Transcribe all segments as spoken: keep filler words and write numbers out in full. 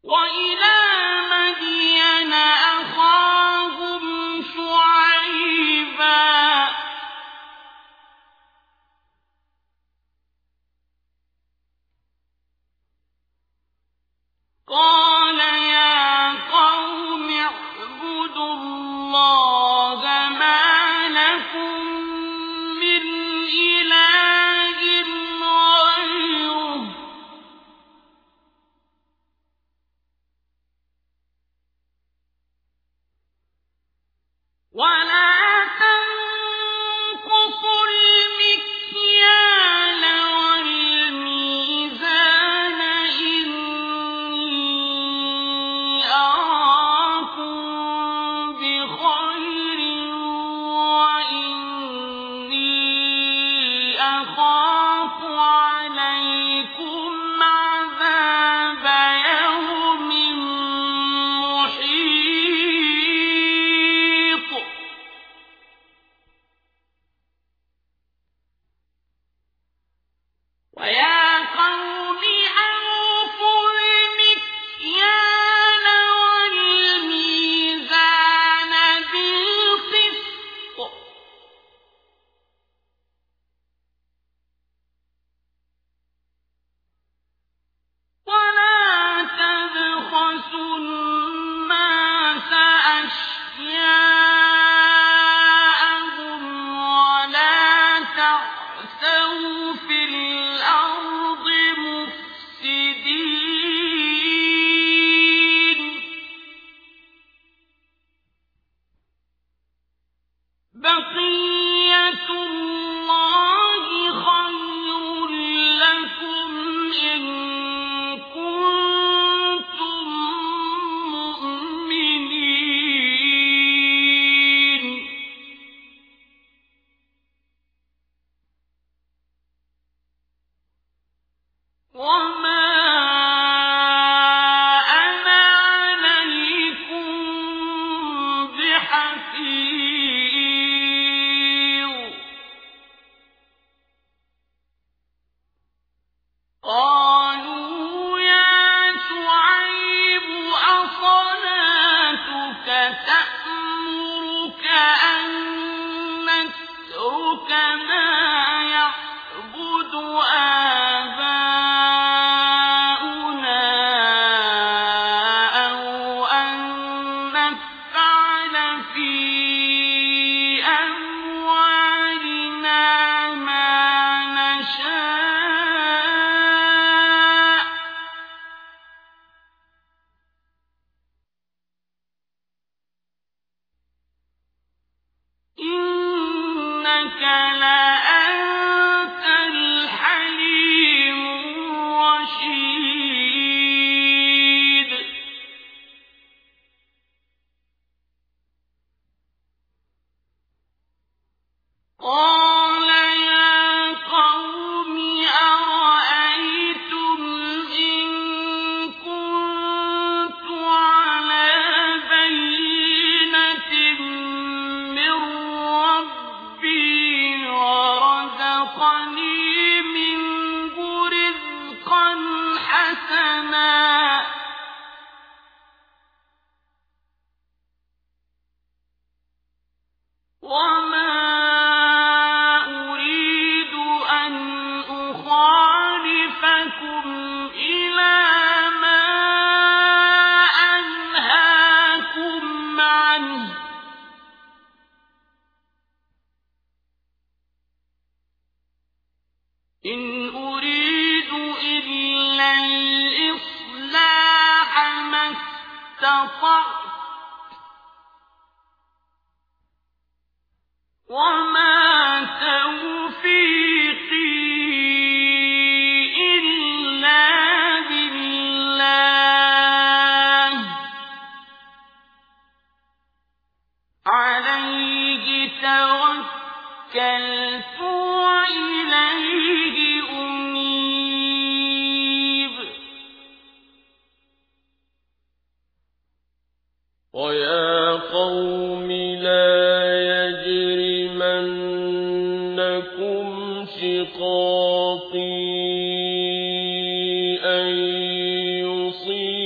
شقاقي أن يصيبكم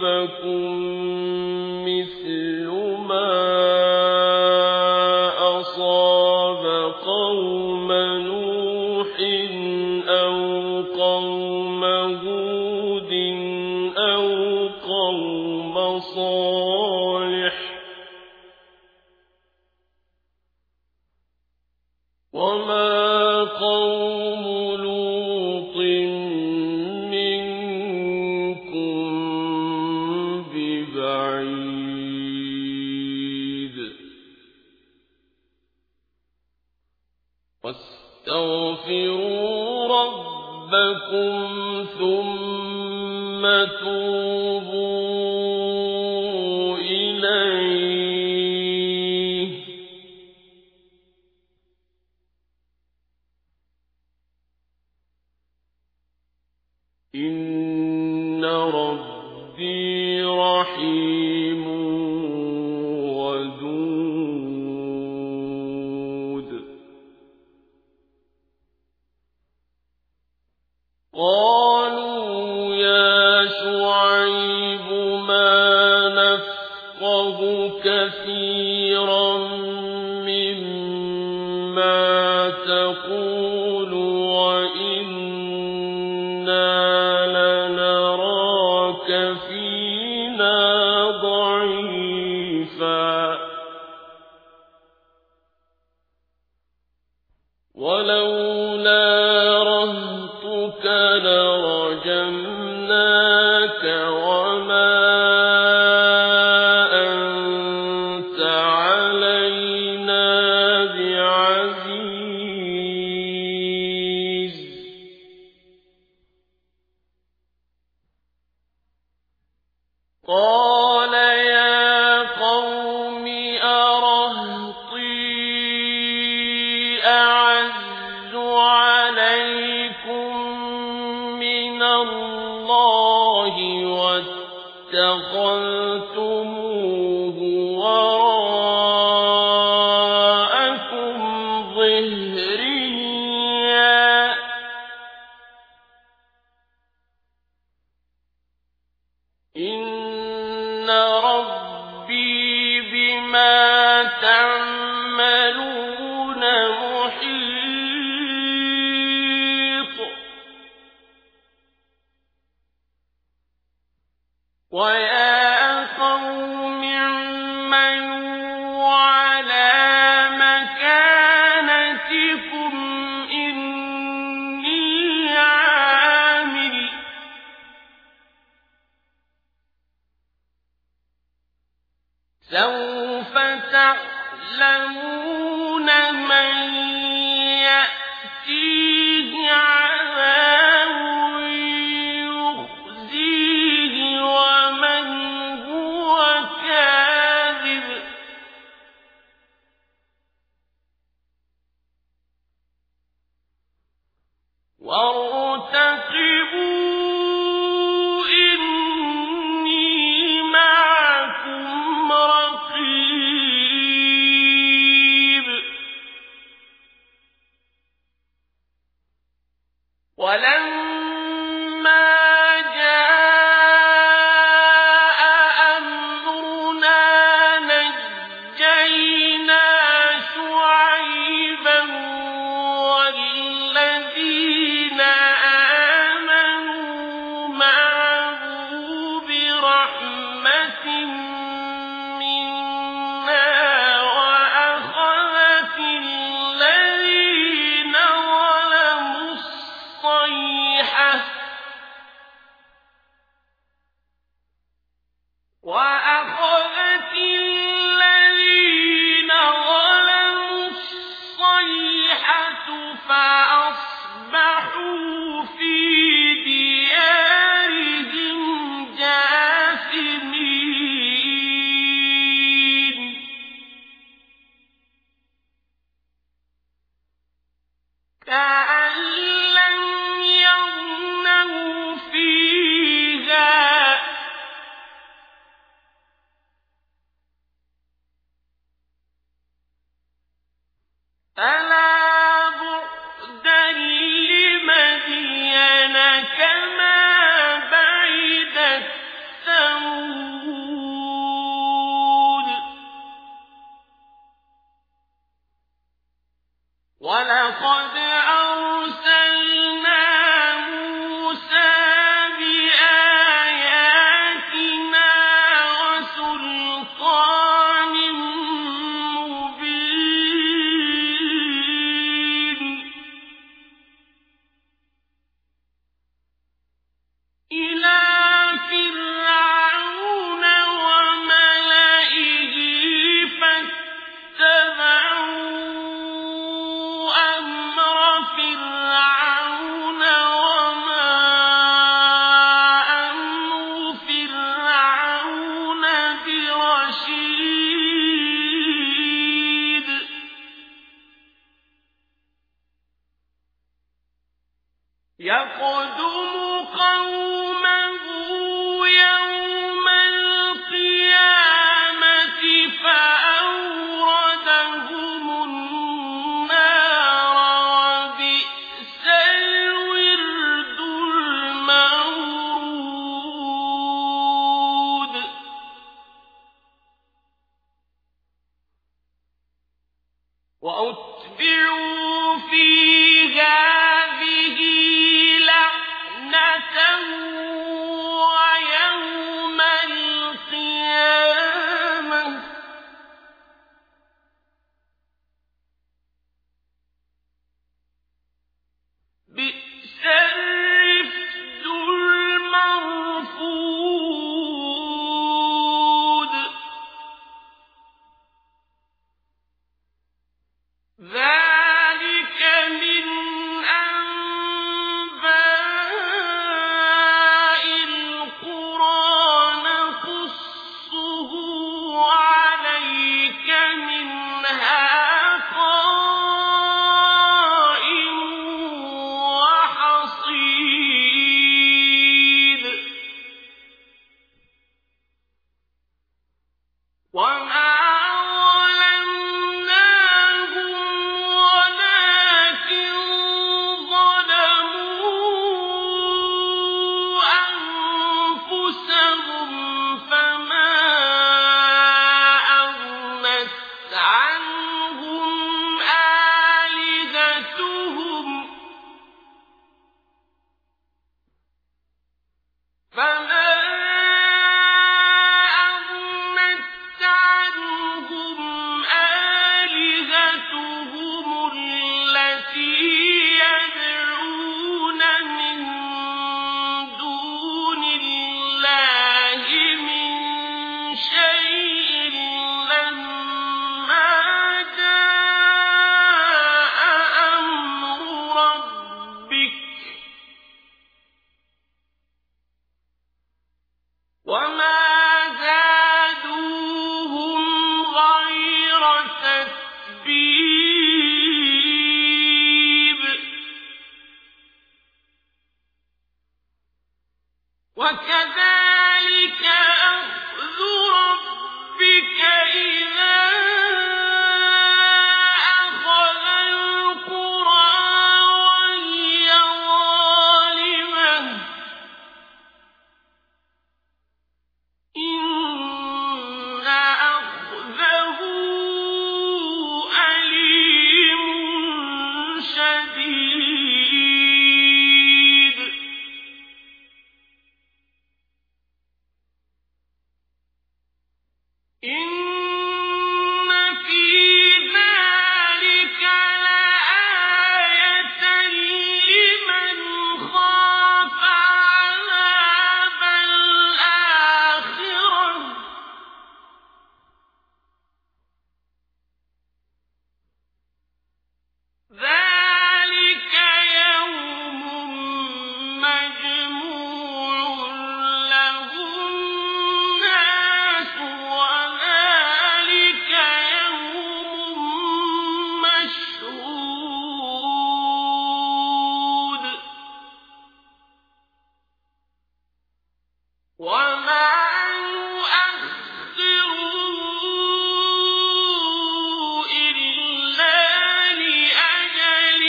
يُصِيبَكُم مِّثْلُ مَا أَصَابَ قَوْمَ نُوحٍ أَوْ قَوْمَ هُودٍ أَوْ قَوْمَ صَالِحٍ ۚ وَمَا قَوْمُ لُوطٍ مِّنكُم بِبَعِيدٍ ۗ وَاسْتَغْفِرُوا رَبَّكُمْ ثُمَّ تُوبُوا إِلَيْهِ إِنَّ رَبِّي رَحِيمٌ وَدُودٌ. قَالُوا يَا شُعَيْبُ مَا نَفْقَهُ كَثِيرًا مِّمَّا تَقُولُ وَإِنَّا لَنَرَاكَ فِينَا ضَعِيفًا ۖ وَلَوْلَا رَهْطُكَ لَرَجَمْنَاكَ وَمَا أَنتَ عَلَيْنَا بِعَزِيزٍ. قَالَ يَا قَوْمِ أَرَهْطِي أَعَزُّ عَلَيْكُم مِّنَ اللَّهِ وَاتَّخَذْتُمُوهُ وَرَاءَكُمْ ظِهْرِيًّا ۖ إِنَّ رَبِّي بِمَا تَعْمَلُونَ مُحِيطٌ. وَيَا قَوْمِ اعْمَلُوا عَلَىٰ مَكَانَتِكُمْ إِنِّي عَامِلٌ ۖ سَوْفَ تَعْلَمُونَ مَن يَأْتِيهِ عَذَابٌ يُخْزِيهِ وَمَنْ هُوَ كَاذِبٌ ۖ وَارْتَقِبُوا إِنِّي مَعَكُمْ رَقِيبٌ. وَلَمَّا جَاءَ أَمْرُنَا نَجَّيْنَا شُعَيْبًا وَالَّذِينَ آمَنُوا مَعَهُ بِرَحْمَةٍ مِّنَّا وَأَخَذَتِ الَّذِينَ ظَلَمُوا الصَّيْحَةُ وَأَخَذَتِ الَّذِينَ ظَلَمُوا الصَّيْحَةُ فَأَصْبَحُوا فِي دِيَارِهِمْ جَاثِمِينَ. كَأَن لَّمْ يَغْنَوْا فِيهَا وأتبعوا في هذه لعنة ويوم القيامة بئس الرفد المرفود ذلك من أنباء القرى نقصه عليك منها قائم وحصيد وما وكذلك أخذ ربك إذا أخذ القرى وهي ظالمة إن أخذه أليم شديد إن في ذلك لآية لمن خاف عذاب الآخرة ذلك يوم مجموع له الناس وذلك يوم مشهود وما يؤخره إلا لأجل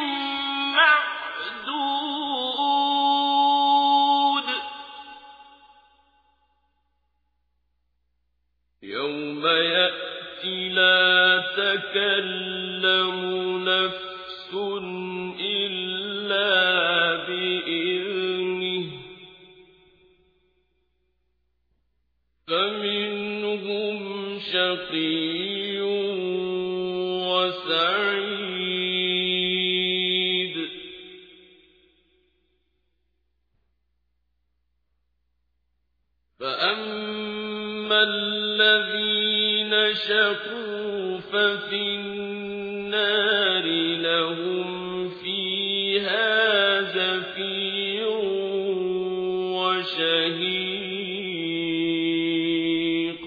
معدود يوم يأتي لا تكلم نفس إلا بإذنه فمنهم شقي وسعيد فأما الذين شقوا ففي النار لهم فيها زفير وشهيق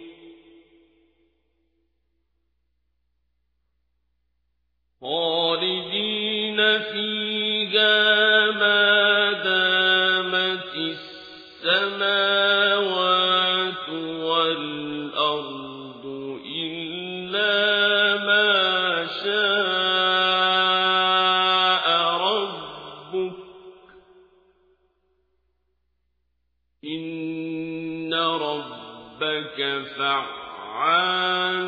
خالدين فيها ما دامت السماوات والأرض إلا ما شاء ربك إن ربك فعال